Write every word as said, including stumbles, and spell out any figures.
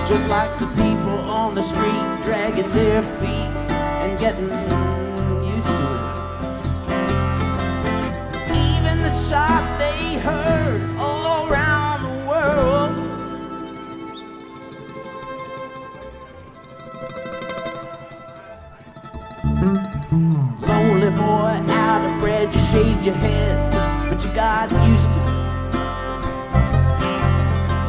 just like the people on the street dragging their feet and getting used to it. Even the shot they heard all around the world. Lonely boy, out of bread, you shaved your head.